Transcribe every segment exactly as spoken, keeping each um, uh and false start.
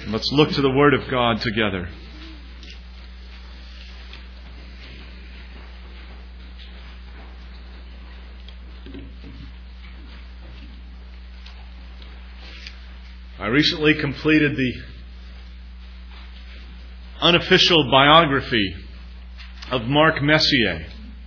Let's look to the Word of God together. I recently completed the unofficial biography of Mark Messier.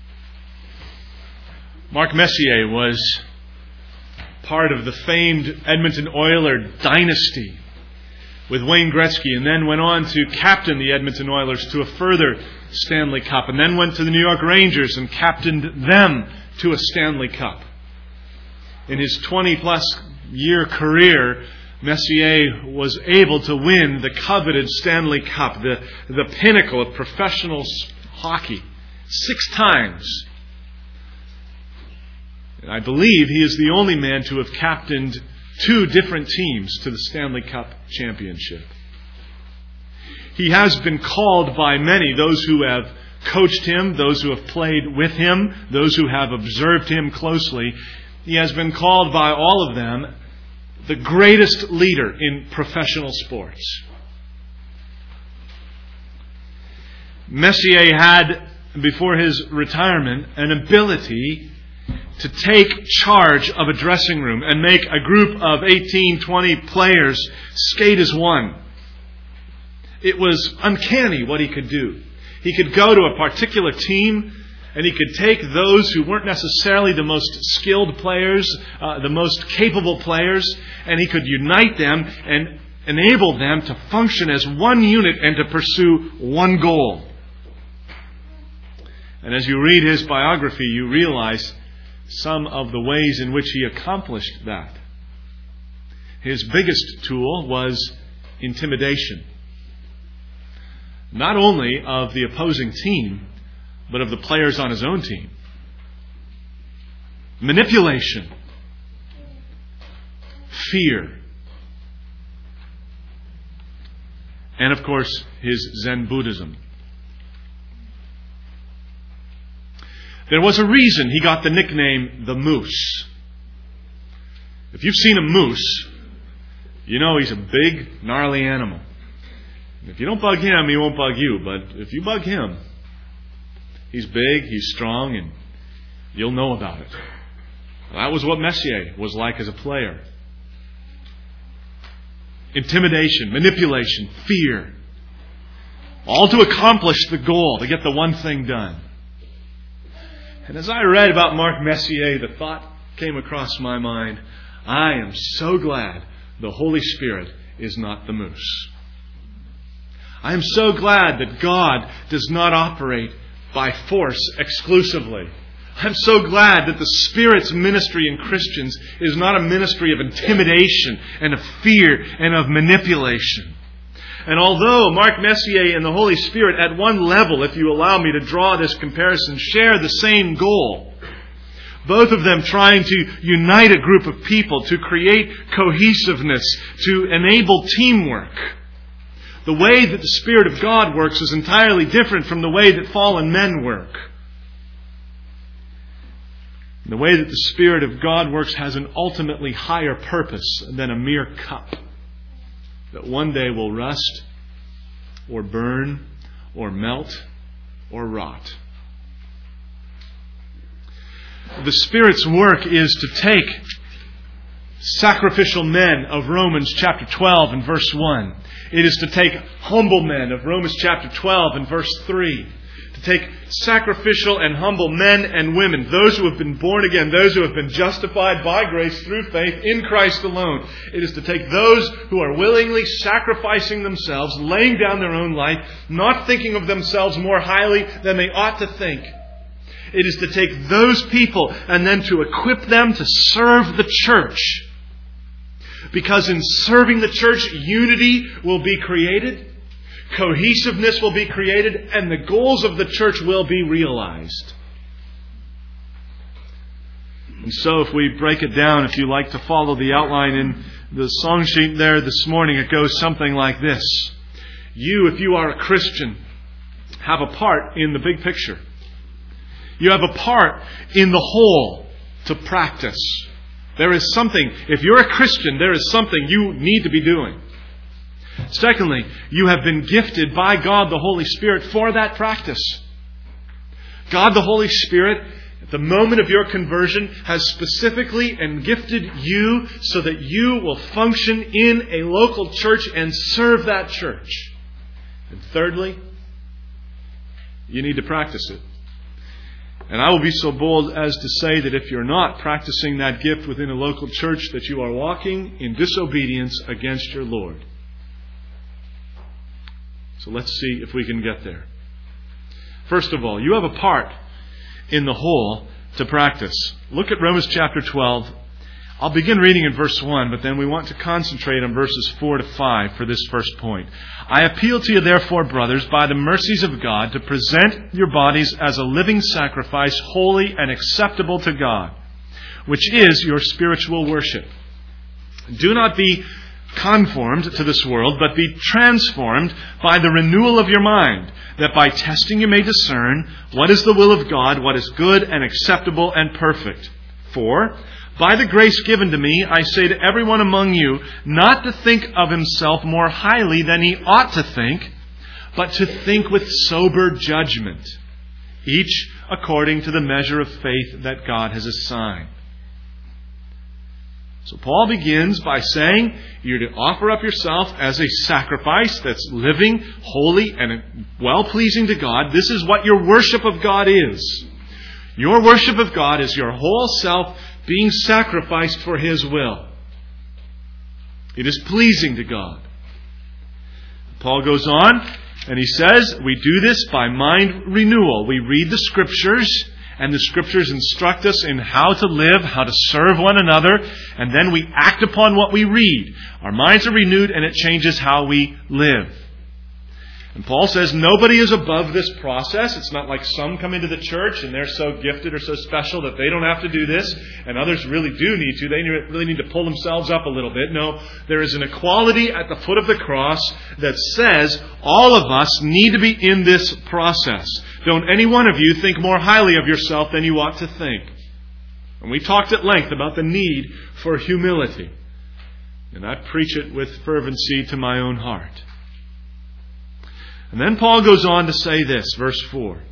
Mark Messier was part of the famed Edmonton Oiler dynasty with Wayne Gretzky, and then went on to captain the Edmonton Oilers to a further Stanley Cup, and then went to the New York Rangers and captained them to a Stanley Cup. In his twenty-plus year career, Messier was able to win the coveted Stanley Cup, the, the pinnacle of professional hockey, six times. And I believe he is the only man to have captained two different teams to the Stanley Cup championship. He has been called by many, those who have coached him, those who have played with him, those who have observed him closely. He has been called by all of them the greatest leader in professional sports. Messier had, before his retirement, an ability to take charge of a dressing room and make a group of eighteen, twenty players skate as one. It was uncanny what he could do. He could go to a particular team and he could take those who weren't necessarily the most skilled players, uh, the most capable players, and he could unite them and enable them to function as one unit and to pursue one goal. And as you read his biography, you realize some of the ways in which he accomplished that. His biggest tool was intimidation. Not only of the opposing team, but of the players on his own team. Manipulation. Fear. And of course, his Zen Buddhism. There was a reason he got the nickname the Moose. If you've seen a moose, you know he's a big, gnarly animal. If you don't bug him, he won't bug you. But if you bug him, he's big, he's strong, and you'll know about it. That was what Messier was like as a player. Intimidation, manipulation, fear. All to accomplish the goal, to get the one thing done. And as I read about Mark Messier, the thought came across my mind, I am so glad the Holy Spirit is not the moose. I am so glad that God does not operate by force exclusively. I'm so glad that the Spirit's ministry in Christians is not a ministry of intimidation and of fear and of manipulation. And although Mark Messier and the Holy Spirit at one level, if you allow me to draw this comparison, share the same goal, both of them trying to unite a group of people, to create cohesiveness, to enable teamwork, the way that the Spirit of God works is entirely different from the way that fallen men work. The way that the Spirit of God works has an ultimately higher purpose than a mere cup that one day will rust or burn or melt or rot. The Spirit's work is to take sacrificial men of Romans chapter twelve and verse one. It is to take humble men of Romans chapter twelve and verse three. To take sacrificial and humble men and women, those who have been born again, those who have been justified by grace through faith in Christ alone. It is to take those who are willingly sacrificing themselves, laying down their own life, not thinking of themselves more highly than they ought to think. It is to take those people and then to equip them to serve the church. Because in serving the church, unity will be created. Cohesiveness will be created, and the goals of the church will be realized. And so if we break it down, if you like to follow the outline in the song sheet there this morning, it goes something like this. You, if you are a Christian, have a part in the big picture. You have a part in the whole to practice. There is something, if you're a Christian, there is something you need to be doing. Secondly, you have been gifted by God the Holy Spirit for that practice. God the Holy Spirit, at the moment of your conversion, has specifically and gifted you so that you will function in a local church and serve that church. And thirdly, you need to practice it. And I will be so bold as to say that if you're not practicing that gift within a local church, that you are walking in disobedience against your Lord. So let's see if we can get there. First of all, you have a part in the whole to practice. Look at Romans chapter twelve. I'll begin reading in verse one, but then we want to concentrate on verses four to five for this first point. I appeal to you, therefore, brothers, by the mercies of God, to present your bodies as a living sacrifice, holy and acceptable to God, which is your spiritual worship. Do not be conformed to this world, but be transformed by the renewal of your mind, that by testing you may discern what is the will of God, what is good and acceptable and perfect. For by the grace given to me, I say to everyone among you, not to think of himself more highly than he ought to think, but to think with sober judgment, each according to the measure of faith that God has assigned. So Paul begins by saying you're to offer up yourself as a sacrifice that's living, holy, and well-pleasing to God. This is what your worship of God is. Your worship of God is your whole self being sacrificed for His will. It is pleasing to God. Paul goes on and he says we do this by mind renewal. We read the Scriptures, and the Scriptures instruct us in how to live, how to serve one another, and then we act upon what we read. Our minds are renewed and it changes how we live. And Paul says nobody is above this process. It's not like some come into the church and they're so gifted or so special that they don't have to do this, and others really do need to. They really need to pull themselves up a little bit. No, there is an equality at the foot of the cross that says all of us need to be in this process. Don't any one of you think more highly of yourself than you ought to think. And we talked at length about the need for humility. And I preach it with fervency to my own heart. And then Paul goes on to say this, verse four.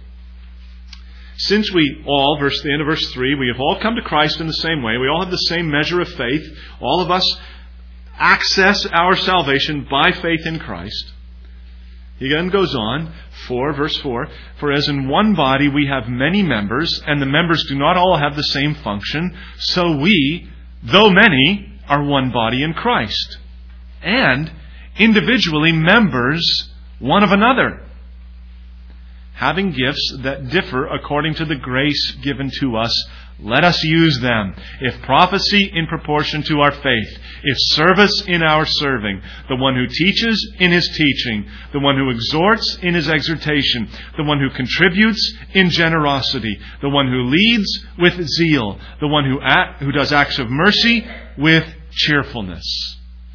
Since we all, verse the end of verse three, we have all come to Christ in the same way. We all have the same measure of faith. All of us access our salvation by faith in Christ. He then goes on, four, verse four, for as in one body we have many members, and the members do not all have the same function, so we, though many, are one body in Christ, and individually members one of another, having gifts that differ according to the grace given to us. Let us use them. If prophecy, in proportion to our faith. If service, in our serving. The one who teaches, in his teaching. The one who exhorts, in his exhortation. The one who contributes, in generosity. The one who leads, with zeal. The one who act, who does acts of mercy, with cheerfulness.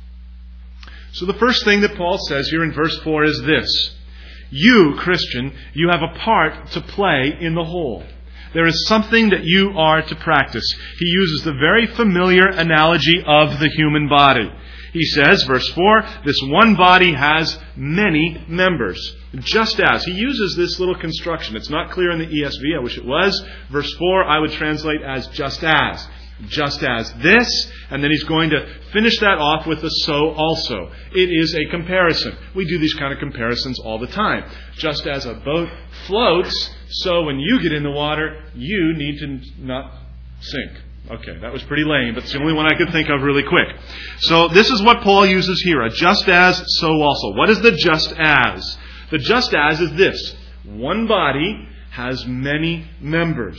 So the first thing that Paul says here in verse four is this. You, Christian, you have a part to play in the whole. There is something that you are to practice. He uses the very familiar analogy of the human body. He says, verse four, this one body has many members. Just as. He uses this little construction. It's not clear in the E S V. I wish it was. Verse four, I would translate as just as. Just as this, and then he's going to finish that off with the so also. It is a comparison. We do these kind of comparisons all the time. Just as a boat floats, so when you get in the water, you need to not sink. Okay, that was pretty lame, but it's the only one I could think of really quick. So this is what Paul uses here, a just as, so also. What is the just as? The just as is this. One body has many members.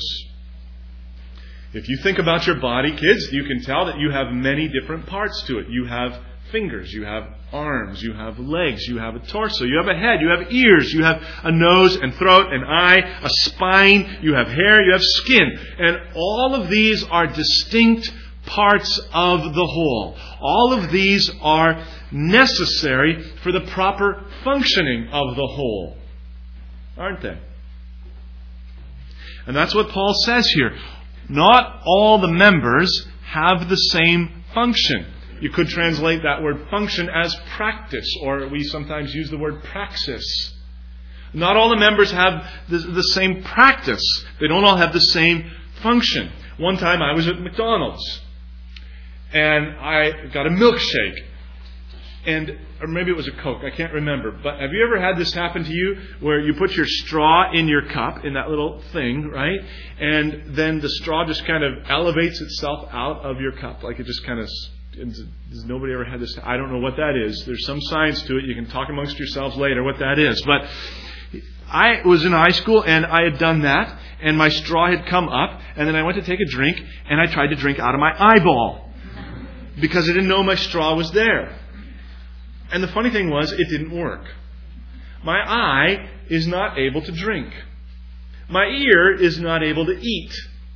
If you think about your body, kids, you can tell that you have many different parts to it. You have fingers, you have arms, you have legs, you have a torso, you have a head, you have ears, you have a nose and throat, an eye, a spine, you have hair, you have skin. And all of these are distinct parts of the whole. All of these are necessary for the proper functioning of the whole, aren't they? And that's what Paul says here. Not all the members have the same function. You could translate that word function as practice, or we sometimes use the word praxis. Not all the members have the, the same practice. They don't all have the same function. One time I was at McDonald's and I got a milkshake. And or maybe it was a Coke, I can't remember. But have you ever had this happen to you where you put your straw in your cup, in that little thing, right? And then the straw just kind of elevates itself out of your cup. Like it just kind of... Has nobody ever had this? I don't know what that is. There's some science to it. You can talk amongst yourselves later what that is. But I was in high school and I had done that. And my straw had come up. And then I went to take a drink. And I tried to drink out of my eyeball. Because I didn't know my straw was there. And the funny thing was, it didn't work. My eye is not able to drink. My ear is not able to eat.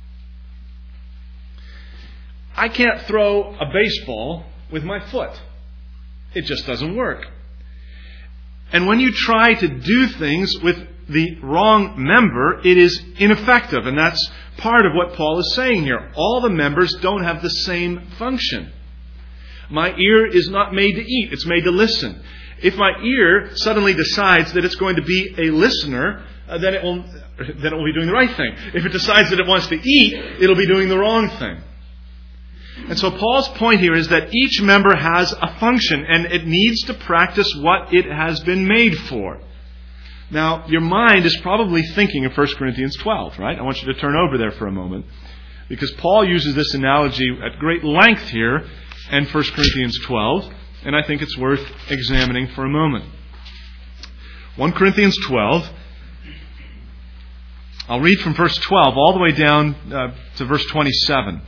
I can't throw a baseball with my foot. It just doesn't work. And when you try to do things with the wrong member, it is ineffective. And that's part of what Paul is saying here. All the members don't have the same function. My ear is not made to eat. It's made to listen. If my ear suddenly decides that it's going to be a listener, uh, then it will then it will be doing the right thing. If it decides that it wants to eat, it'll be doing the wrong thing. And so Paul's point here is that each member has a function and it needs to practice what it has been made for. Now, your mind is probably thinking of First Corinthians twelve, right? I want you to turn over there for a moment because Paul uses this analogy at great length here in First Corinthians twelve, and I think it's worth examining for a moment. First Corinthians twelve, I'll read from verse twelve all the way down uh, to verse twenty-seven.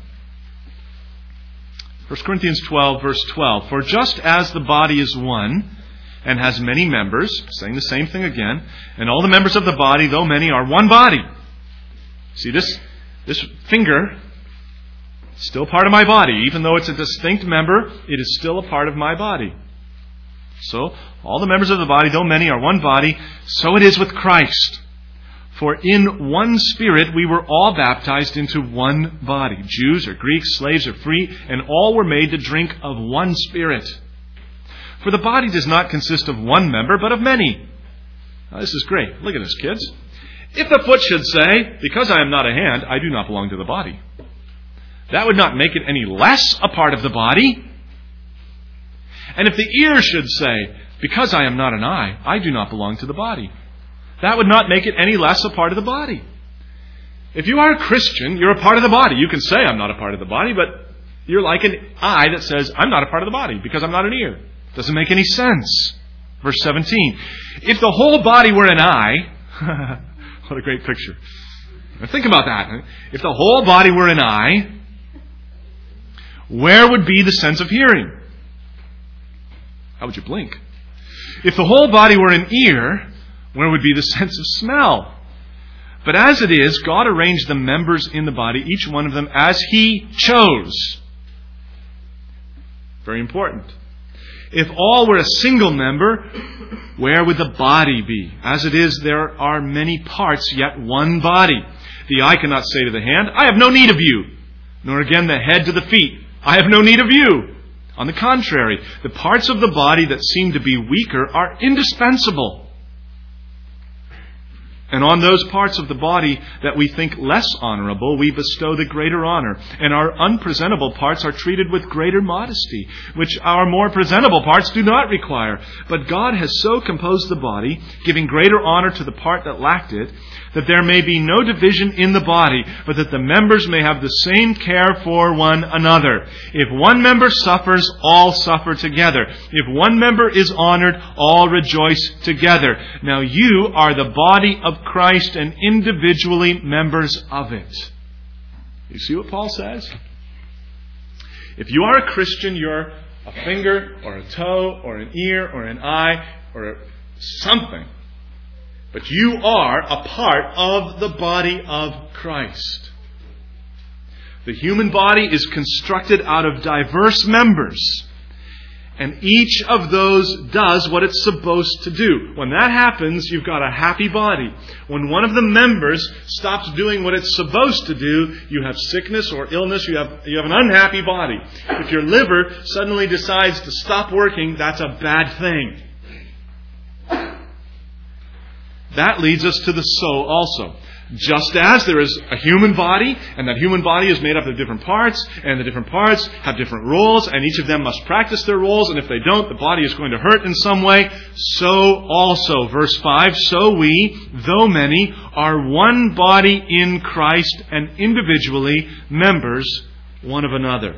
First Corinthians twelve, verse twelve. For just as the body is one and has many members, saying the same thing again, and all the members of the body, though many, are one body. See, this, this finger is still part of my body. Even though it's a distinct member, it is still a part of my body. So, all the members of the body, though many, are one body. So it is with Christ. For in one Spirit we were all baptized into one body. Jews or Greeks, slaves or free, and all were made to drink of one Spirit. For the body does not consist of one member, but of many. Now, this is great. Look at this, kids. If the foot should say, because I am not a hand, I do not belong to the body, that would not make it any less a part of the body. And if the ear should say, because I am not an eye, I do not belong to the body, that would not make it any less a part of the body. If you are a Christian, you're a part of the body. You can say, I'm not a part of the body, but you're like an eye that says, I'm not a part of the body because I'm not an ear. Doesn't make any sense. Verse seventeen. If the whole body were an eye, what a great picture. Now think about that. If the whole body were an eye, where would be the sense of hearing? How would you blink? If the whole body were an ear, where would be the sense of smell? But as it is, God arranged the members in the body, each one of them, as He chose. Very important. If all were a single member, where would the body be? As it is, there are many parts, yet one body. The eye cannot say to the hand, I have no need of you. Nor again the head to the feet, I have no need of you. On the contrary, the parts of the body that seem to be weaker are indispensable. And on those parts of the body that we think less honorable, we bestow the greater honor. And our unpresentable parts are treated with greater modesty, which our more presentable parts do not require. But God has so composed the body, giving greater honor to the part that lacked it, that there may be no division in the body, but that the members may have the same care for one another. If one member suffers, all suffer together. If one member is honored, all rejoice together. Now you are the body of Christ and individually members of it. You see what Paul says? If you are a Christian, you're a finger or a toe or an ear or an eye or something. But you are a part of the body of Christ. The human body is constructed out of diverse members. And each of those does what it's supposed to do. When that happens, you've got a happy body. When one of the members stops doing what it's supposed to do, you have sickness or illness, you have, you have an unhappy body. If your liver suddenly decides to stop working, that's a bad thing. That leads us to the soul also. Just as there is a human body, and that human body is made up of different parts, and the different parts have different roles, and each of them must practice their roles, and if they don't, the body is going to hurt in some way. So also, verse five, so we, though many, are one body in Christ, and individually members one of another.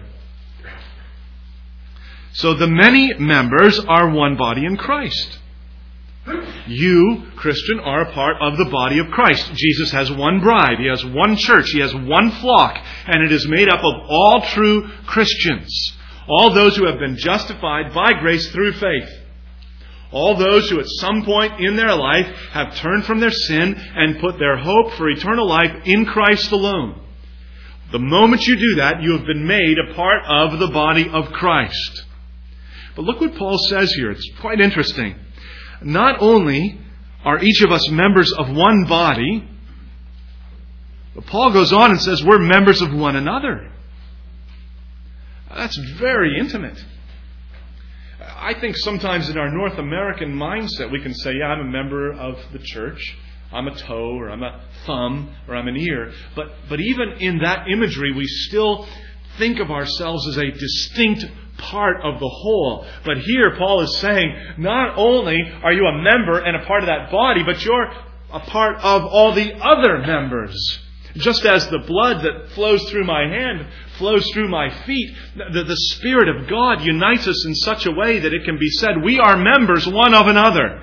So the many members are one body in Christ. You, Christian, are a part of the body of Christ. Jesus has one bride. He has one church. He has one flock. And it is made up of all true Christians. All those who have been justified by grace through faith. All those who at some point in their life have turned from their sin and put their hope for eternal life in Christ alone. The moment you do that, you have been made a part of the body of Christ. But look what Paul says here. It's quite interesting. Not only are each of us members of one body, but Paul goes on and says we're members of one another. That's very intimate. I think sometimes in our North American mindset we can say, yeah, I'm a member of the church. I'm a toe, or I'm a thumb, or I'm an ear. But, but even in that imagery, we still think of ourselves as a distinct part of the whole. But here Paul is saying, not only are you a member and a part of that body, but you're a part of all the other members. Just as the blood that flows through my hand flows through my feet, the, the Spirit of God unites us in such a way that it can be said we are members one of another.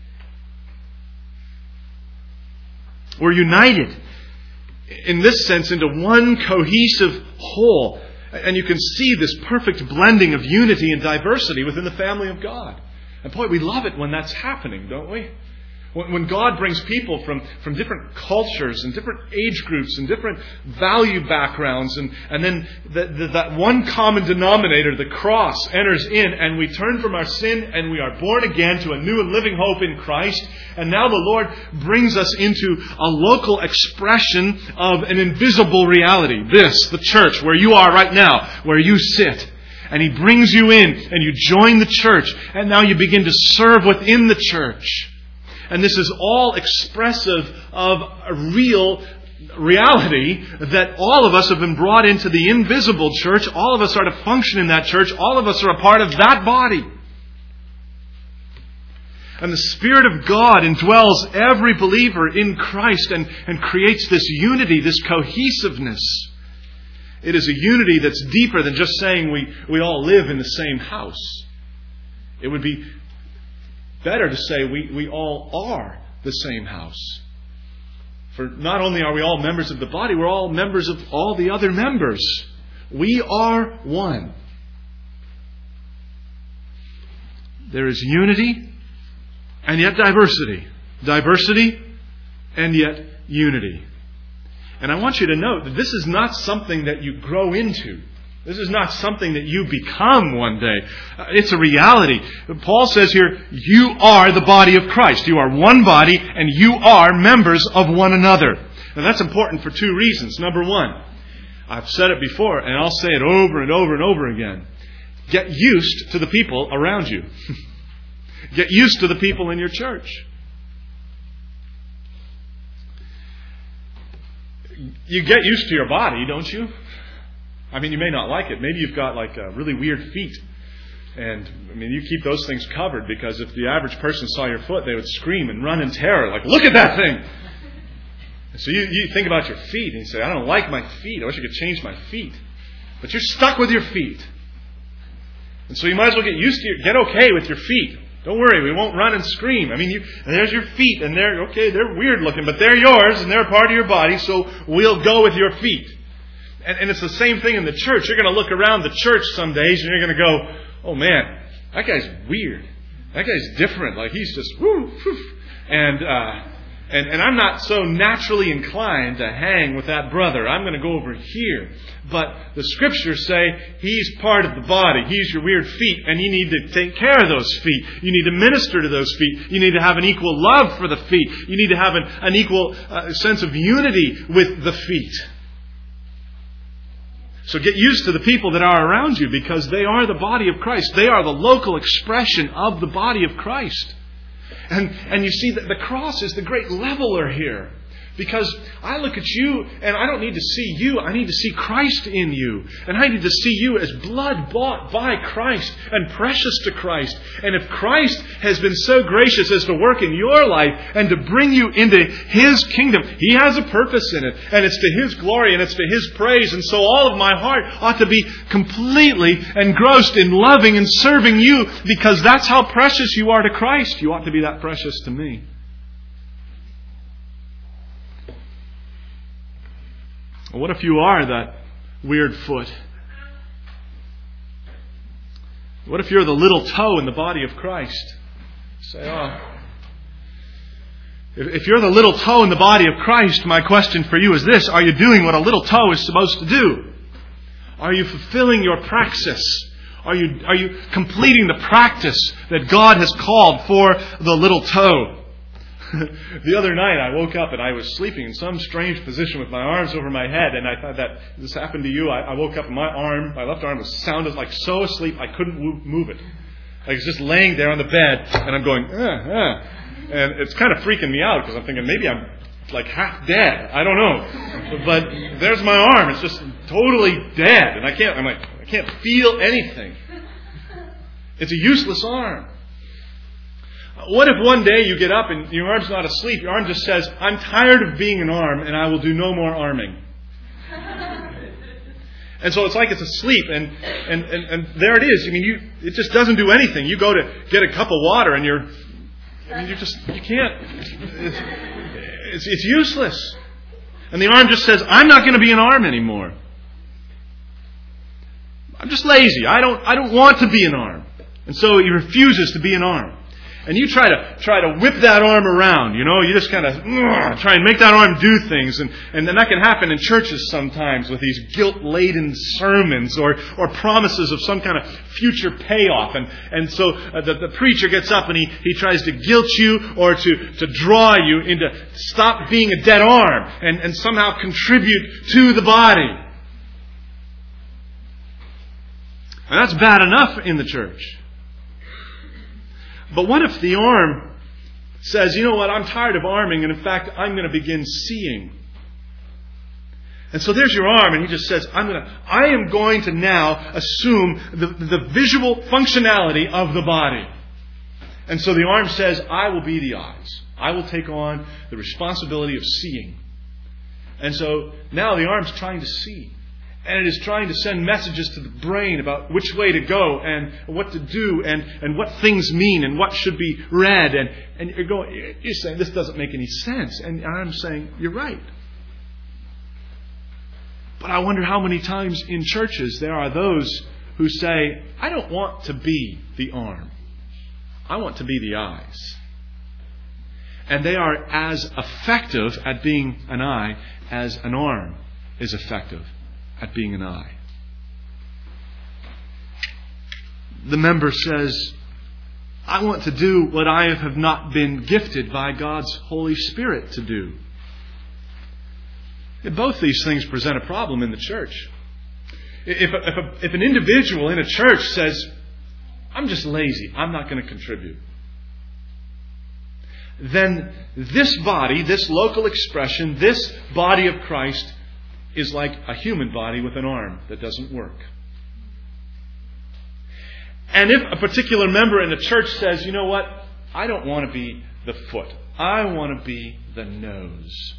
We're united in this sense into one cohesive whole. And you can see this perfect blending of unity and diversity within the family of God. And boy, we love it when that's happening, don't we? When God brings people from, from different cultures and different age groups and different value backgrounds, and, and then the, the, that one common denominator, the cross, enters in, and we turn from our sin and we are born again to a new and living hope in Christ. And now the Lord brings us into a local expression of an invisible reality. This, the church, where you are right now, where you sit. And He brings you in and you join the church, and now you begin to serve within the church. And this is all expressive of a real reality that all of us have been brought into the invisible church. All of us are to function in that church. All of us are a part of that body. And the Spirit of God indwells every believer in Christ and, and creates this unity, this cohesiveness. It is a unity that's deeper than just saying we, we all live in the same house. It would be better to say we, we all are the same house. For not only are we all members of the body, we're all members of all the other members. We are one. There is unity and yet diversity. Diversity and yet unity. And I want you to note that this is not something that you grow into. This is not something that you become one day. It's a reality. Paul says here, you are the body of Christ. You are one body and you are members of one another. And that's important for two reasons. Number one, I've said it before and I'll say it over and over and over again. Get used to the people around you. Get used to the people in your church. You get used to your body, don't you? I mean, you may not like it. Maybe you've got like uh, really weird feet. And, I mean, you keep those things covered because if the average person saw your foot, they would scream and run in terror. Like, look at that thing! So you, you think about your feet and you say, I don't like my feet. I wish I could change my feet. But you're stuck with your feet. And so you might as well get used to your, get okay with your feet. Don't worry, we won't run and scream. I mean, you, there's your feet, and they're, okay, they're weird looking, but they're yours, and they're a part of your body, so we'll go with your feet. And, and it's the same thing in the church. You're going to look around the church some days, and you're going to go, oh man, that guy's weird. That guy's different. Like, he's just, whoo, whoo. And, uh, And, and I'm not so naturally inclined to hang with that brother. I'm going to go over here. But the Scriptures say he's part of the body. He's your weird feet, and you need to take care of those feet. You need to minister to those feet. You need to have an equal love for the feet. You need to have an, an equal uh, sense of unity with the feet. So get used to the people that are around you, because they are the body of Christ. They are the local expression of the body of Christ. And, and you see that the cross is the great leveler here. Because I look at you and I don't need to see you. I need to see Christ in you. And I need to see you as blood bought by Christ and precious to Christ. And if Christ has been so gracious as to work in your life and to bring you into His kingdom, He has a purpose in it. And it's to His glory and it's to His praise. And so all of my heart ought to be completely engrossed in loving and serving you, because that's how precious you are to Christ. You ought to be that precious to me. What if you are that weird foot? What if you're the little toe in the body of Christ? Say, oh. If you're the little toe in the body of Christ, my question for you is this: are you doing what a little toe is supposed to do? Are you fulfilling your praxis? Are you, are you completing the practice that God has called for the little toe? The other night I woke up and I was sleeping in some strange position with my arms over my head, and I thought that this happened to you. I, I woke up and my arm, my left arm was sounded like so asleep I couldn't move it. I was just laying there on the bed and I'm going, uh, uh. And it's kind of freaking me out because I'm thinking maybe I'm like half dead. I don't know. But there's my arm. It's just totally dead. And I can't, I'm like, I can't feel anything. It's a useless arm. What if one day you get up and your arm's not asleep, your arm just says, I'm tired of being an arm and I will do no more arming. And so it's like it's asleep, and, and, and, and there it is. I mean, you it just doesn't do anything. You go to get a cup of water and you're, I mean, you just, you can't, it's, it's, it's useless. And the arm just says, I'm not going to be an arm anymore. I'm just lazy. I don't, I don't want to be an arm. And so he refuses to be an arm. And you try to try to whip that arm around, you know, you just kind of try and make that arm do things. And, and then that can happen in churches sometimes with these guilt-laden sermons or, or promises of some kind of future payoff. And, and so uh, the, the preacher gets up and he, he tries to guilt you or to, to draw you into stop being a dead arm and, and somehow contribute to the body. And that's bad enough in the church. But what if the arm says, you know what, I'm tired of arming, and in fact, I'm going to begin seeing. And so there's your arm, and he just says, I'm going to, I am going to now assume the, the visual functionality of the body. And so the arm says, I will be the eyes. I will take on the responsibility of seeing. And so now the arm's trying to see. And it is trying to send messages to the brain about which way to go and what to do and, and what things mean and what should be read. And, and you're going, you're saying, this doesn't make any sense. And I'm saying, you're right. But I wonder how many times in churches there are those who say, I don't want to be the arm. I want to be the eyes. And they are as effective at being an eye as an arm is effective at being an eye. The member says, I want to do what I have not been gifted by God's Holy Spirit to do. And both these things present a problem in the church. If, a, if, a, if an individual in a church says, I'm just lazy, I'm not going to contribute, then this body, this local expression, this body of Christ is like a human body with an arm that doesn't work. And if a particular member in the church says, you know what, I don't want to be the foot. I want to be the nose.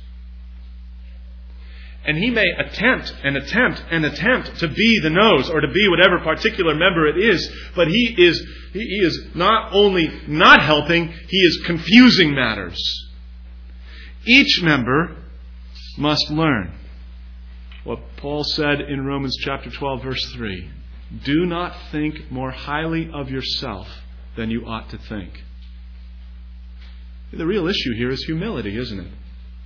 And he may attempt and attempt and attempt to be the nose or to be whatever particular member it is, but he is, he is not only not helping, he is confusing matters. Each member must learn what Paul said in Romans chapter twelve, verse three. Do not think more highly of yourself than you ought to think. The real issue here is humility, isn't it?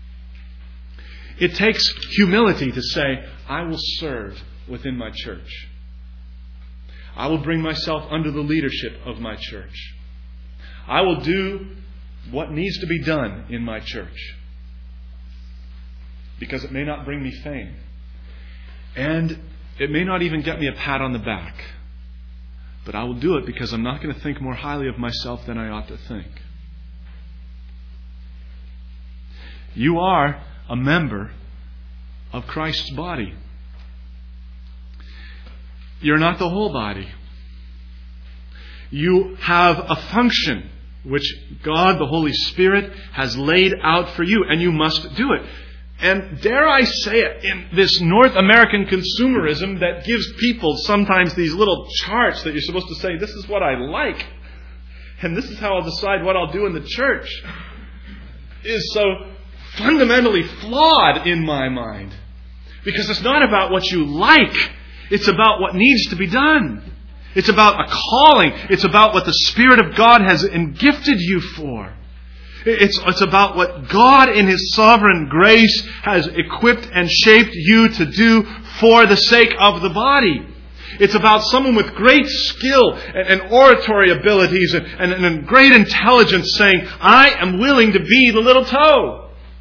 It takes humility to say, I will serve within my church. I will bring myself under the leadership of my church. I will do what needs to be done in my church. Because it may not bring me fame. And it may not even get me a pat on the back. But I will do it because I'm not going to think more highly of myself than I ought to think. You are a member of Christ's body. You're not the whole body. You have a function which God, the Holy Spirit, has laid out for you, and you must do it. And dare I say it, in this North American consumerism that gives people sometimes these little charts that you're supposed to say, this is what I like, and this is how I'll decide what I'll do in the church, is so fundamentally flawed in my mind. Because it's not about what you like. It's about what needs to be done. It's about a calling. It's about what the Spirit of God has gifted you for. It's, it's about what God in His sovereign grace has equipped and shaped you to do for the sake of the body. It's about someone with great skill and, and oratory abilities and, and, and great intelligence saying, I am willing to be the little toe.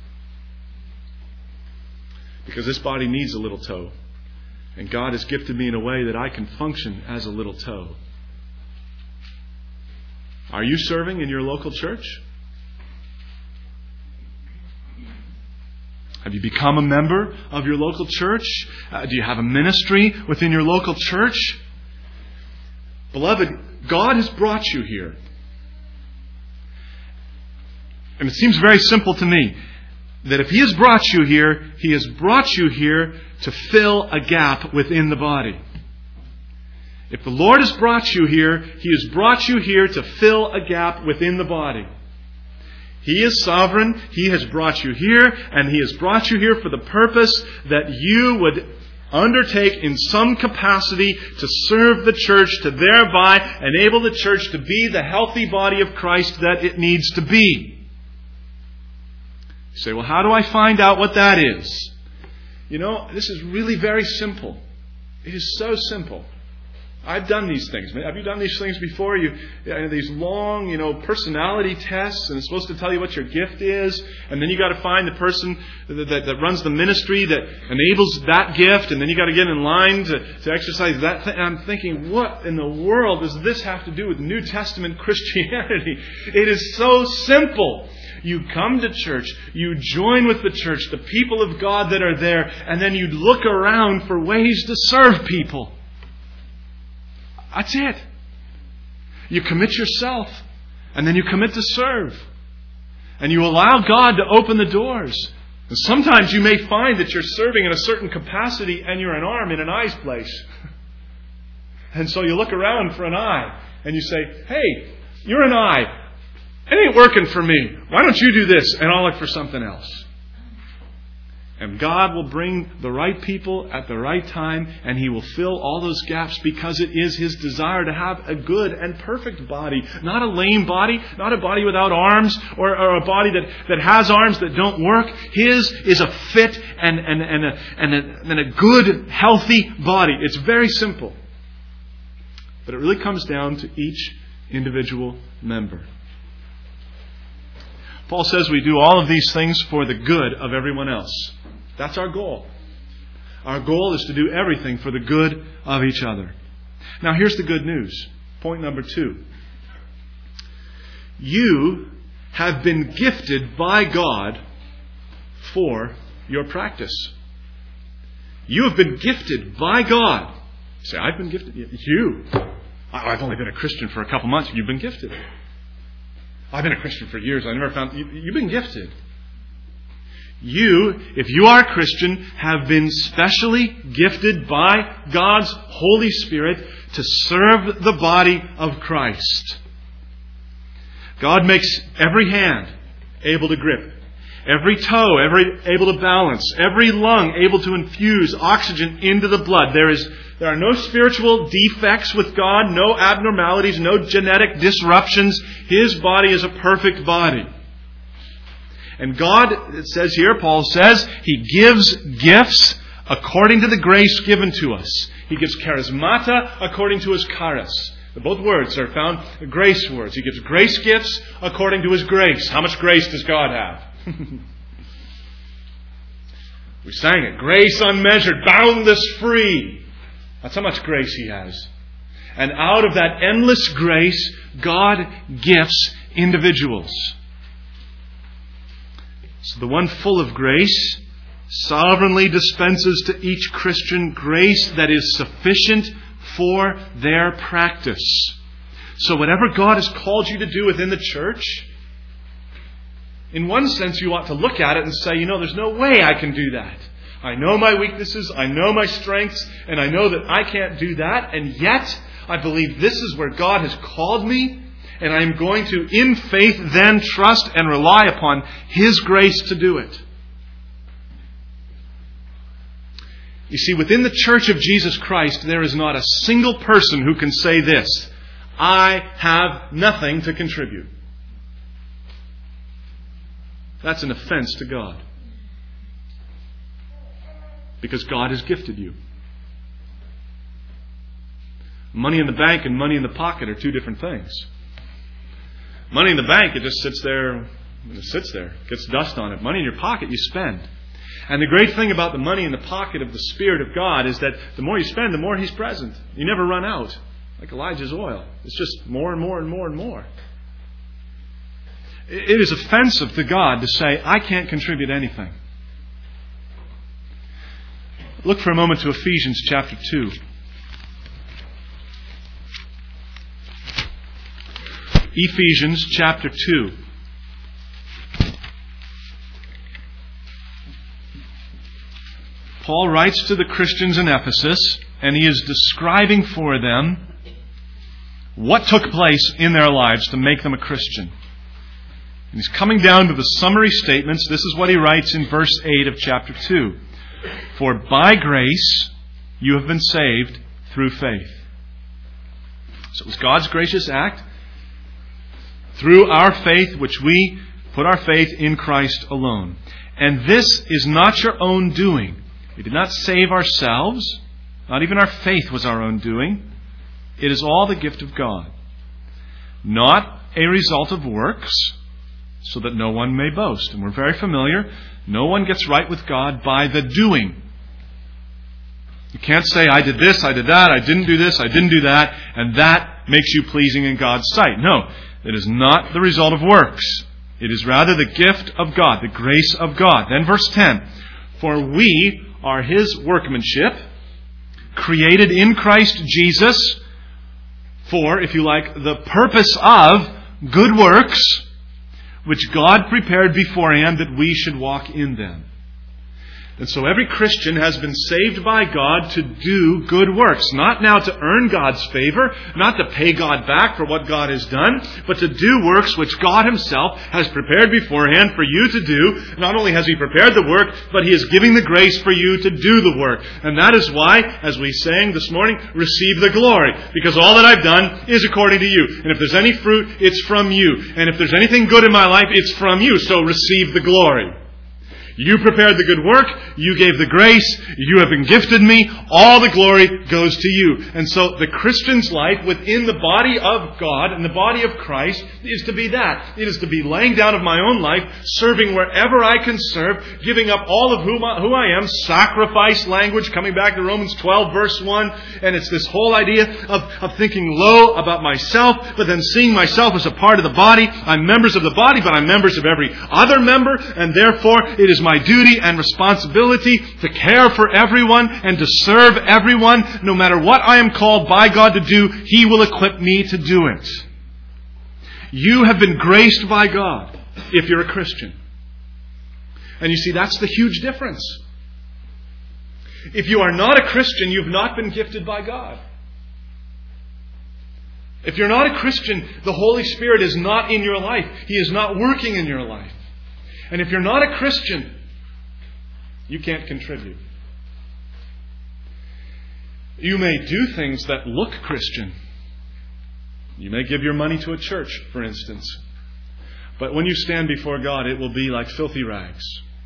Because this body needs a little toe. And God has gifted me in a way that I can function as a little toe. Are you serving in your local church? Have you become a member of your local church? Uh, do you have a ministry within your local church? Beloved, God has brought you here. And it seems very simple to me that if He has brought you here, He has brought you here to fill a gap within the body. If the Lord has brought you here, He has brought you here to fill a gap within the body. He is sovereign. He has brought you here, and He has brought you here for the purpose that you would undertake in some capacity to serve the church, to thereby enable the church to be the healthy body of Christ that it needs to be. You say, well, how do I find out what that is? You know, this is really very simple. It is so simple. I've done these things. Have you done these things before? You, you know, these long, you know, personality tests, and it's supposed to tell you what your gift is, and then you got to find the person that, that, that runs the ministry that enables that gift, and then you got to get in line to, to exercise that thing. And I'm thinking, what in the world does this have to do with New Testament Christianity? It is so simple. You come to church, you join with the church, the people of God that are there, and then you look around for ways to serve people. That's it. You commit yourself, and then you commit to serve. And you allow God to open the doors. And sometimes you may find that you're serving in a certain capacity and you're an arm in an eye's place. And so you look around for an eye, and you say, hey, you're an eye. It ain't working for me. Why don't you do this? And I'll look for something else. And God will bring the right people at the right time, and He will fill all those gaps because it is His desire to have a good and perfect body. Not a lame body, not a body without arms, or, or a body that, that has arms that don't work. His is a fit and, and, and, a, and, a, and a good, healthy body. It's very simple. But it really comes down to each individual member. Paul says we do all of these things for the good of everyone else. That's our goal. Our goal is to do everything for the good of each other. Now here's the good news. Point number two. You have been gifted by God for your practice. You have been gifted by God. You say, I've been gifted? You. I've only been a Christian for a couple months. You've been gifted. I've been a Christian for years. I never found... You, you've been gifted. You, if you are a Christian, have been specially gifted by God's Holy Spirit to serve the body of Christ. God makes every hand able to grip, every toe every able to balance, every lung able to infuse oxygen into the blood. There is There are no spiritual defects with God, no abnormalities, no genetic disruptions. His body is a perfect body. And God, it says here, Paul says, He gives gifts according to the grace given to us. He gives charismata according to His charis. Both words are found grace words. He gives grace gifts according to His grace. How much grace does God have? We sang it. Grace unmeasured, boundless, free. That's how much grace He has. And out of that endless grace, God gifts individuals. So the one full of grace sovereignly dispenses to each Christian grace that is sufficient for their practice. So whatever God has called you to do within the church, in one sense you ought to look at it and say, you know, there's no way I can do that. I know my weaknesses, I know my strengths, and I know that I can't do that, and yet I believe this is where God has called me, and I'm going to, in faith, then trust and rely upon His grace to do it. You see, within the Church of Jesus Christ, there is not a single person who can say this: I have nothing to contribute. That's an offense to God. Because God has gifted you. Money in the bank and money in the pocket are two different things. Money in the bank, it just sits there, it sits there, gets dust on it. Money in your pocket, you spend. And the great thing about the money in the pocket of the Spirit of God is that the more you spend, the more He's present. You never run out, like Elijah's oil. It's just more and more and more and more. It is offensive to God to say, I can't contribute anything. Look for a moment to Ephesians chapter two. Ephesians chapter two. Paul writes to the Christians in Ephesus, and he is describing for them what took place in their lives to make them a Christian. And he's coming down to the summary statements. This is what he writes in verse eight of chapter two. For by grace you have been saved through faith. So it was God's gracious act through our faith, which we put our faith in Christ alone. And this is not your own doing. We did not save ourselves. Not even our faith was our own doing. It is all the gift of God. Not a result of works, so that no one may boast. And we're very familiar. No one gets right with God by the doing. You can't say, I did this, I did that, I didn't do this, I didn't do that, and that makes you pleasing in God's sight. No, it is not the result of works. It is rather the gift of God, the grace of God. Then verse ten. For we are His workmanship, created in Christ Jesus for, if you like, the purpose of good works, which God prepared beforehand that we should walk in them. And so every Christian has been saved by God to do good works. Not now to earn God's favor, not to pay God back for what God has done, but to do works which God Himself has prepared beforehand for you to do. Not only has He prepared the work, but He is giving the grace for you to do the work. And that is why, as we sang this morning, receive the glory. Because all that I've done is according to you. And if there's any fruit, it's from you. And if there's anything good in my life, it's from you. So receive the glory. You prepared the good work. You gave the grace. You have been gifted me. All the glory goes to you. And so the Christian's life within the body of God and the body of Christ is to be that. It is to be laying down of my own life, serving wherever I can serve, giving up all of whom I, who I am, sacrifice language, coming back to Romans twelve verse one. And it's this whole idea of, of thinking low about myself, but then seeing myself as a part of the body. I'm members of the body, but I'm members of every other member. And therefore, it is my duty and responsibility to care for everyone and to serve everyone. No matter what I am called by God to do, He will equip me to do it. You have been graced by God if you're a Christian. And you see, that's the huge difference. If you are not a Christian, you've not been gifted by God. If you're not a Christian, the Holy Spirit is not in your life. He is not working in your life. And if you're not a Christian, you can't contribute. You may do things that look Christian. You may give your money to a church, for instance. But when you stand before God, it will be like filthy rags.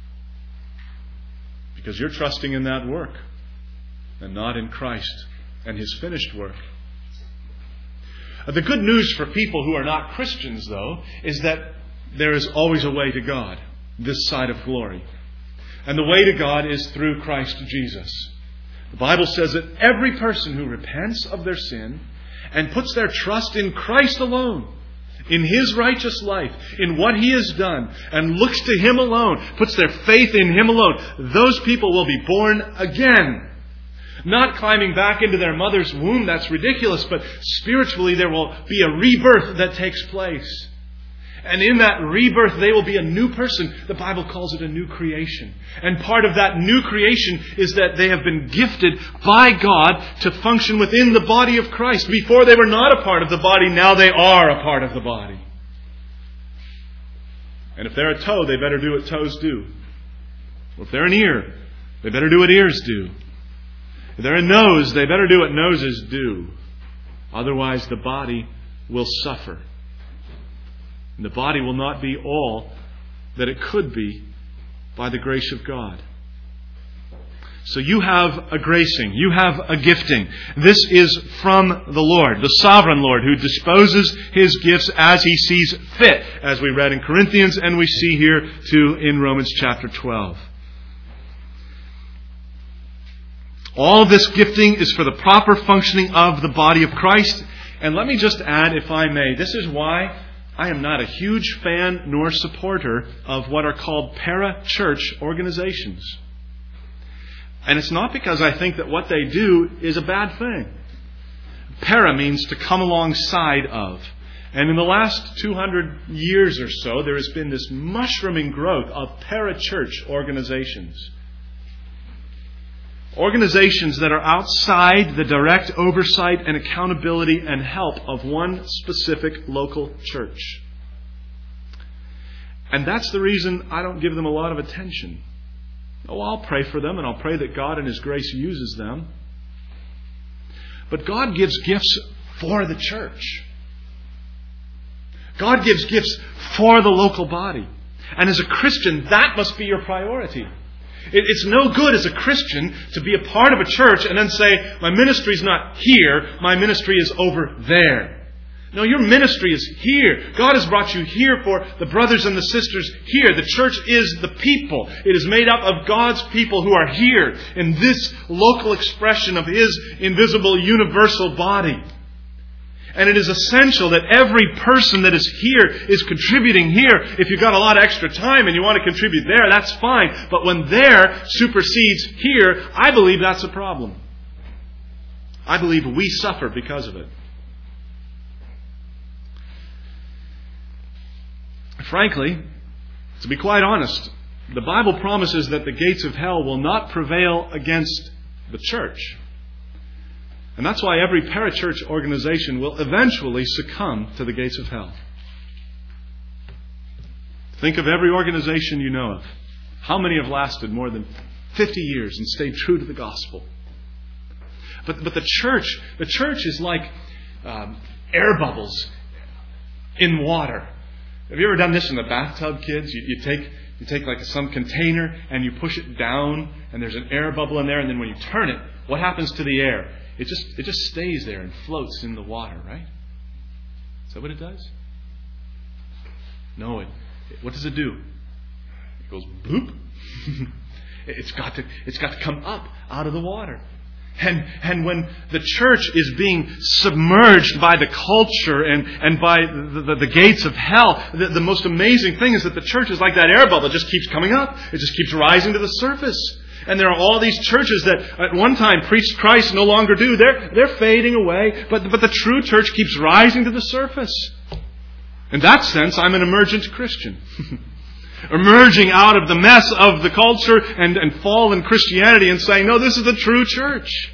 Because you're trusting in that work and not in Christ and His finished work. The good news for people who are not Christians, though, is that there is always a way to God, this side of glory. And the way to God is through Christ Jesus. The Bible says that every person who repents of their sin and puts their trust in Christ alone, in His righteous life, in what He has done, and looks to Him alone, puts their faith in Him alone, those people will be born again. Not climbing back into their mother's womb, that's ridiculous, but spiritually there will be a rebirth that takes place. And in that rebirth, they will be a new person. The Bible calls it a new creation. And part of that new creation is that they have been gifted by God to function within the body of Christ. Before they were not a part of the body, now they are a part of the body. And if they're a toe, they better do what toes do. Or if they're an ear, they better do what ears do. If they're a nose, they better do what noses do. Otherwise, the body will suffer. And the body will not be all that it could be by the grace of God. So you have a gracing. You have a gifting. This is from the Lord, the sovereign Lord, who disposes His gifts as He sees fit, as we read in Corinthians and we see here too in Romans chapter twelve. All this gifting is for the proper functioning of the body of Christ. And let me just add, if I may, this is why I am not a huge fan nor supporter of what are called para-church organizations. And it's not because I think that what they do is a bad thing. Para means to come alongside of. And in the last two hundred years or so, there has been this mushrooming growth of para-church organizations. Organizations that are outside the direct oversight and accountability and help of one specific local church. And that's the reason I don't give them a lot of attention. Oh, I'll pray for them and I'll pray that God in His grace uses them. But God gives gifts for the church. God gives gifts for the local body. And as a Christian, that must be your priority. It's no good as a Christian to be a part of a church and then say, my ministry is not here, my ministry is over there. No, your ministry is here. God has brought you here for the brothers and the sisters here. The church is the people. It is made up of God's people who are here in this local expression of His invisible universal body. And it is essential that every person that is here is contributing here. If you've got a lot of extra time and you want to contribute there, that's fine. But when there supersedes here, I believe that's a problem. I believe we suffer because of it. Frankly, to be quite honest, the Bible promises that the gates of hell will not prevail against the church. And that's why every parachurch organization will eventually succumb to the gates of hell. Think of every organization you know of. How many have lasted more than fifty years and stayed true to the gospel? But but the church, the church is like um, air bubbles in water. Have you ever done this in the bathtub, kids? You, you take you take like some container and you push it down, and there's an air bubble in there, and then when you turn it, what happens to the air? It just it just stays there and floats in the water, right? Is that what it does? No, it, it what does it do? It goes bloop. it's got to it's got to come up out of the water. And and when the church is being submerged by the culture and, and by the, the, the gates of hell, the, the most amazing thing is that the church is like that air bubble. It just keeps coming up. It just keeps rising to the surface. And there are all these churches that at one time preached Christ, no longer do. They're, they're fading away. But, but the true church keeps rising to the surface. In that sense, I'm an emergent Christian. Emerging out of the mess of the culture and, and fallen Christianity and saying, no, this is the true church.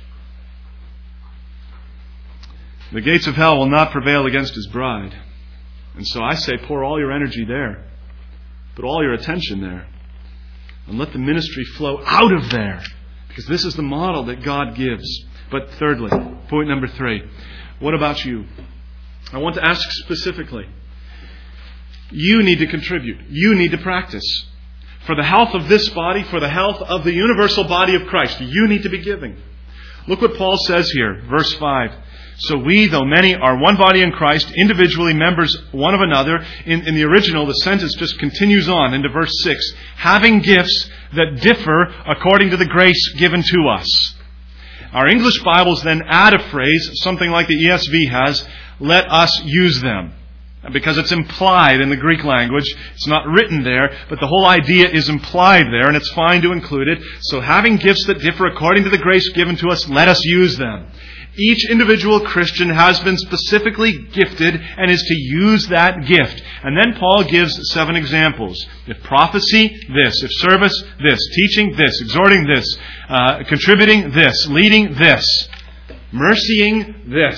The gates of hell will not prevail against His bride. And so I say, pour all your energy there. Put all your attention there. And let the ministry flow out of there. Because this is the model that God gives. But thirdly, point number three. What about you? I want to ask specifically, You need to contribute. You need to practice. For the health of this body, for the health of the universal body of Christ, you need to be giving. Look what Paul says here, verse five. So we, though many, are one body in Christ, individually members one of another. In, in the original, the sentence just continues on into verse six. Having gifts that differ according to the grace given to us. Our English Bibles then add a phrase, something like the E S V has, let us use them. Because it's implied in the Greek language. It's not written there, but the whole idea is implied there, and it's fine to include it. So having gifts that differ according to the grace given to us, let us use them. Each individual Christian has been specifically gifted and is to use that gift. And then Paul gives seven examples. If prophecy, this. If service, this. Teaching, this. Exhorting, this. Uh, contributing, this. Leading, this. Mercying, this.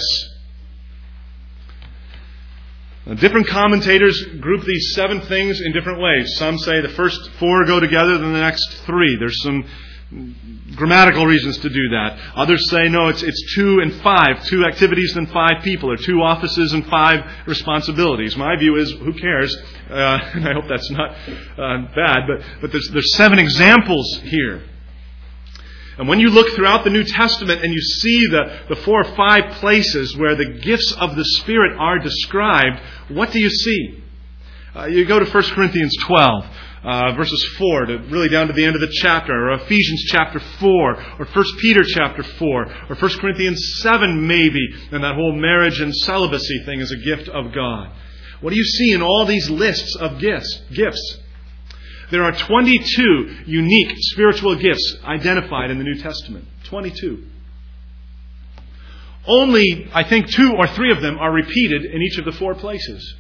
Now, different commentators group these seven things in different ways. Some say the first four go together than the next three. There's some grammatical reasons to do that. Others say, no, it's it's two and five. Two activities and five people. Or two offices and five responsibilities. My view is, who cares? Uh, and I hope that's not uh, bad. But, but there's, there's seven examples here. And when you look throughout the New Testament and you see the, the four or five places where the gifts of the Spirit are described, what do you see? Uh, you go to First Corinthians twelve. Uh, verses four to really down to the end of the chapter, or Ephesians chapter four, or First Peter chapter four, or First Corinthians seven maybe, and that whole marriage and celibacy thing is a gift of God. What do you see in all these lists of gifts? Gifts. There are twenty-two unique spiritual gifts identified in the New Testament. twenty-two. Only, I think, two or three of them are repeated in each of the four places.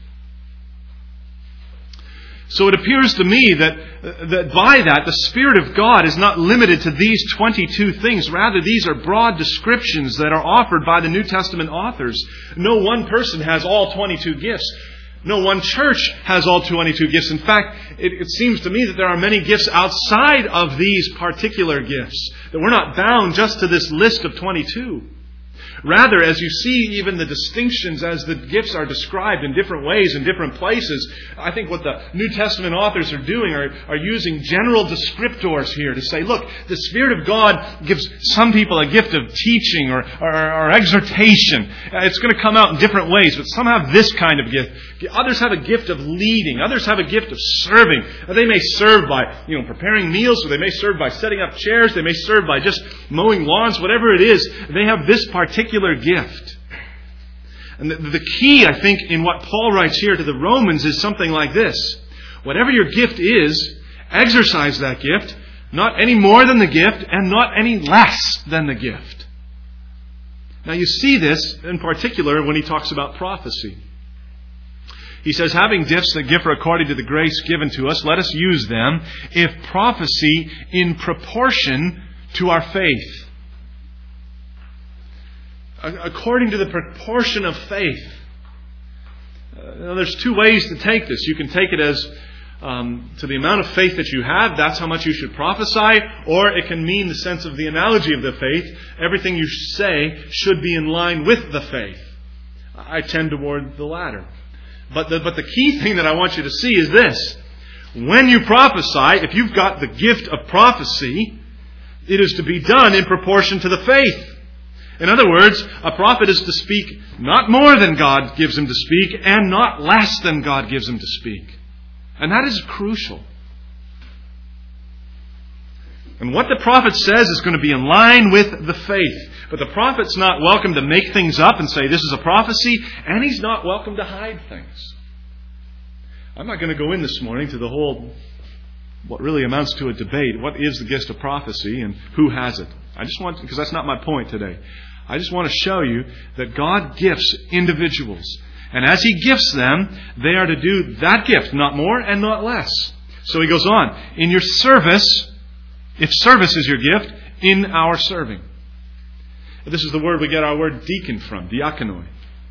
So it appears to me that, that by that, the Spirit of God is not limited to these twenty-two things. Rather, these are broad descriptions that are offered by the New Testament authors. No one person has all twenty-two gifts. No one church has all twenty-two gifts. In fact, it, it seems to me that there are many gifts outside of these particular gifts. That we're not bound just to this list of twenty-two. Rather, as you see even the distinctions as the gifts are described in different ways in different places, I think what the New Testament authors are doing are, are using general descriptors here to say, look, the Spirit of God gives some people a gift of teaching or, or, or exhortation. It's going to come out in different ways, but some have this kind of gift. Others have a gift of leading. Others have a gift of serving. They may serve by, you know, preparing meals, or they may serve by setting up chairs. They may serve by just mowing lawns, whatever it is. They have this particular gift. And the, the key, I think, in what Paul writes here to the Romans is something like this. Whatever your gift is, exercise that gift, not any more than the gift, and not any less than the gift. Now you see this in particular when he talks about prophecy. He says, having gifts that differ according to the grace given to us, let us use them, if prophecy in proportion to our faith. According to the proportion of faith. Uh, now there's two ways to take this. You can take it as um, to the amount of faith that you have, that's how much you should prophesy, or it can mean the sense of the analogy of the faith. Everything you say should be in line with the faith. I tend toward the latter. But the, but the key thing that I want you to see is this. When you prophesy, if you've got the gift of prophecy, it is to be done in proportion to the faith. In other words, a prophet is to speak not more than God gives him to speak, and not less than God gives him to speak. And that is crucial. And what the prophet says is going to be in line with the faith. But the prophet's not welcome to make things up and say this is a prophecy, and he's not welcome to hide things. I'm not going to go in this morning to the whole, what really amounts to a debate. What is the gift of prophecy and who has it? I just want, because that's not my point today. I just want to show you that God gifts individuals. And as He gifts them, they are to do that gift, not more and not less. So he goes on, in your service, if service is your gift, in our serving. This is the word we get our word deacon from, diakonoi.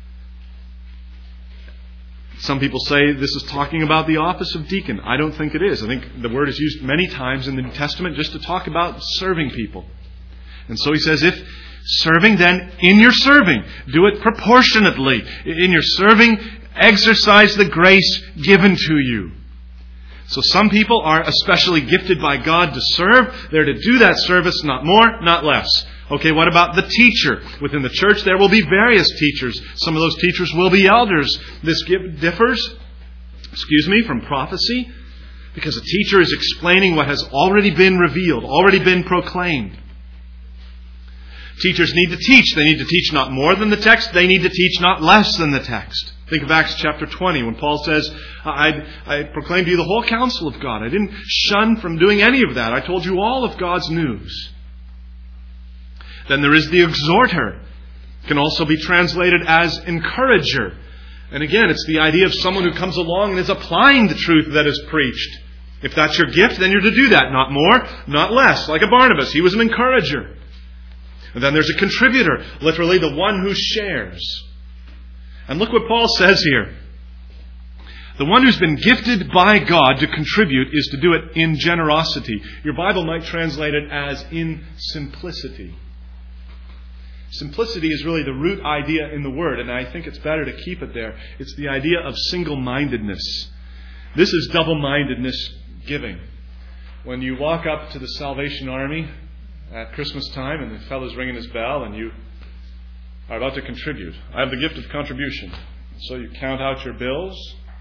Some people say this is talking about the office of deacon. I don't think it is. I think the word is used many times in the New Testament just to talk about serving people. And so he says, if serving, then in your serving, do it proportionately. In your serving, Exercise the grace given to you. So some people are especially gifted by God to serve. They're to do that service, not more, not less. Okay, what about the teacher? Within the church, there will be various teachers. Some of those teachers will be elders. This differs, excuse me, from prophecy, because a teacher is explaining what has already been revealed, already been proclaimed. Teachers need to teach. They need to teach not more than the text. They need to teach not less than the text. Think of Acts chapter twenty when Paul says, I, I proclaimed to you the whole counsel of God. I didn't shun from doing any of that. I told you all of God's news. Then there is the exhorter. It can also be translated as encourager. And again, it's the idea of someone who comes along and is applying the truth that is preached. If that's your gift, then you're to do that. Not more, not less. Like a Barnabas, he was an encourager. And then there's a contributor, literally the one who shares. And look what Paul says here. The one who's been gifted by God to contribute is to do it in generosity. Your Bible might translate it as in simplicity. Simplicity is really the root idea in the word, and I think it's better to keep it there. It's the idea of single-mindedness. This is double-mindedness giving. When you walk up to the Salvation Army at Christmas time and the fellow's ringing his bell and you are about to contribute. I have the gift of contribution. So you count out your bills,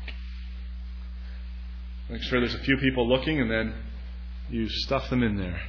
make sure there's a few people looking, and then you stuff them in there.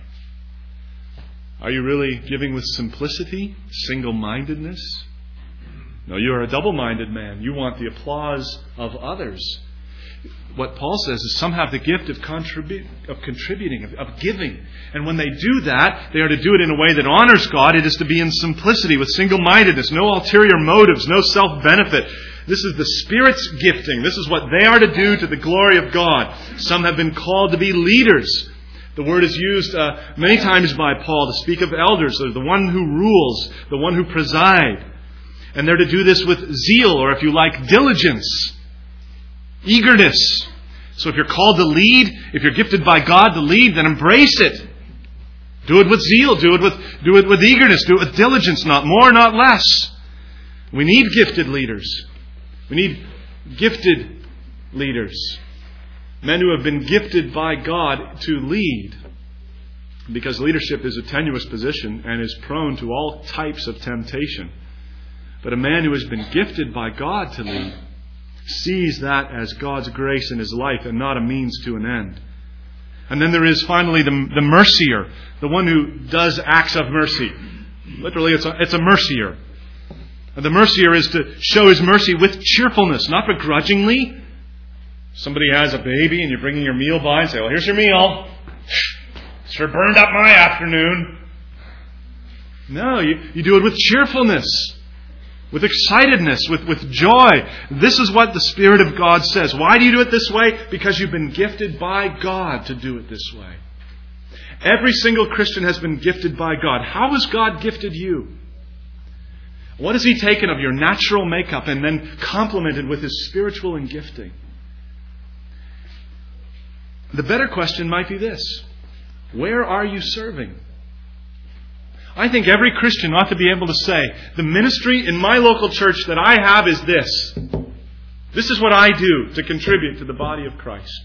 Are you really giving with simplicity, single-mindedness? No, you are a double-minded man. You want the applause of others. What Paul says is some have the gift of, contribu- of contributing, of, of giving. And when they do that, they are to do it in a way that honors God. It is to be in simplicity, with single-mindedness, no ulterior motives, no self-benefit. This is the Spirit's gifting. This is what they are to do to the glory of God. Some have been called to be leaders. The word is used uh, many times by Paul to speak of elders. They're the one who rules, the one who preside. And they're to do this with zeal, or if you like, diligence. Eagerness. So if you're called to lead, if you're gifted by God to lead, then embrace it. Do it with zeal. Do it with, do it with eagerness. Do it with diligence. Not more, not less. We need gifted leaders. We need gifted leaders. Men who have been gifted by God to lead. Because leadership is a tenuous position and is prone to all types of temptation. But a man who has been gifted by God to lead sees that as God's grace in his life and not a means to an end. And then there is finally the, the mercier, the one who does acts of mercy. Literally, it's a, it's a mercier. And the mercier is to show his mercy with cheerfulness, not begrudgingly. Somebody has a baby and you're bringing your meal by and say, well, here's your meal. Sure burned up my afternoon. No, you, you do it with cheerfulness. With excitedness, with, with joy. This is what the Spirit of God says. Why do you do it this way? Because you've been gifted by God to do it this way. Every single Christian has been gifted by God. How has God gifted you? What has He taken of your natural makeup and then complemented with His spiritual and gifting? The better question might be this. Where are you serving? I think every Christian ought to be able to say, the ministry in my local church that I have is this. This is what I do to contribute to the body of Christ.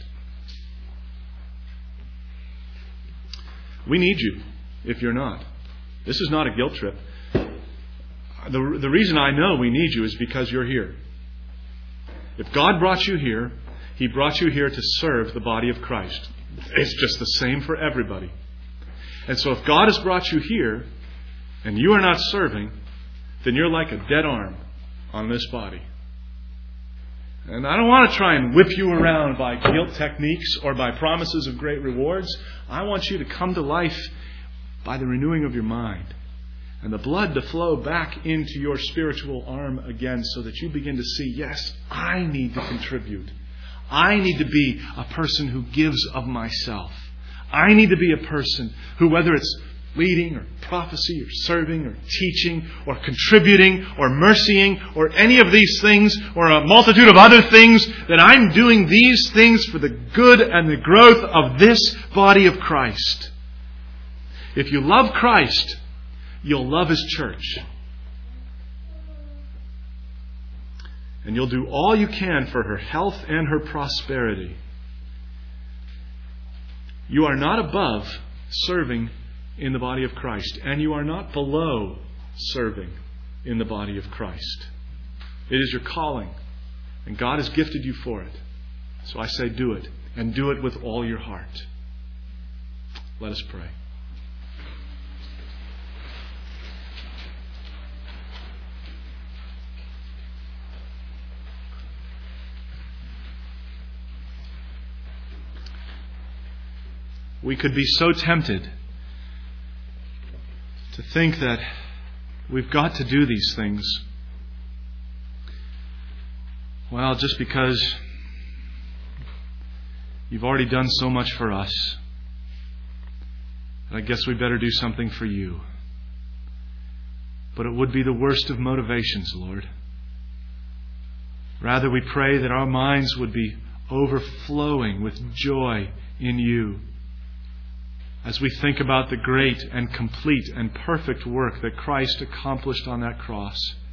We need you if you're not. This is not a guilt trip. The, the reason I know we need you is because you're here. If God brought you here, He brought you here to serve the body of Christ. It's just the same for everybody. And so if God has brought you here, and you are not serving, then you're like a dead arm on this body. And I don't want to try and whip you around by guilt techniques or by promises of great rewards. I want you to come to life by the renewing of your mind. And the blood to flow back into your spiritual arm again so that you begin to see, yes, I need to contribute. I need to be a person who gives of myself. I need to be a person who, whether it's leading or prophecy or serving or teaching or contributing or mercying or any of these things or a multitude of other things, that I'm doing these things for the good and the growth of this body of Christ. If you love Christ, you'll love His church. and you'll do all you can for her health and her prosperity. You are not above serving in the body of Christ, and you are not below serving in the body of Christ. It is your calling, and God has gifted you for it. So I say do it, and do it with all your heart. Let us pray. We could be so tempted to think that we've got to do these things. Well, just because you've already done so much for us, I guess we better do something for you. But it would be the worst of motivations, Lord. Rather, we pray that our minds would be overflowing with joy in you as we think about the great and complete and perfect work that Christ accomplished on that cross.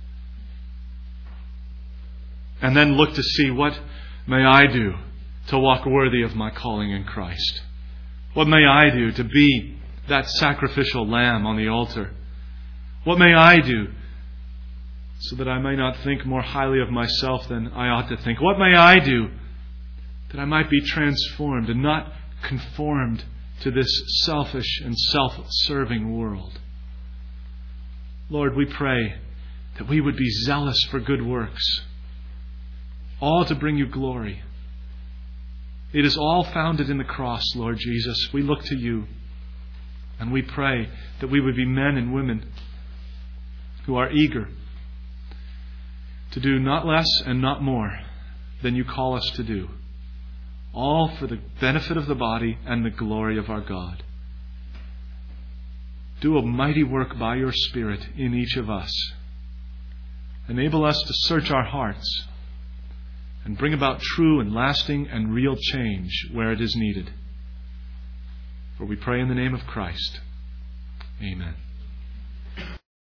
And then look to see, what may I do to walk worthy of my calling in Christ? What may I do to be that sacrificial lamb on the altar? What may I do so that I may not think more highly of myself than I ought to think? What may I do that I might be transformed and not conformed to this selfish and self-serving world? Lord, we pray that we would be zealous for good works, all to bring you glory. It is all founded in the cross, Lord Jesus. We look to you, and we pray that we would be men and women who are eager to do not less and not more than you call us to do, all for the benefit of the body and the glory of our God. Do a mighty work by your Spirit in each of us. Enable us to search our hearts and bring about true and lasting and real change where it is needed. For we pray in the name of Christ. Amen.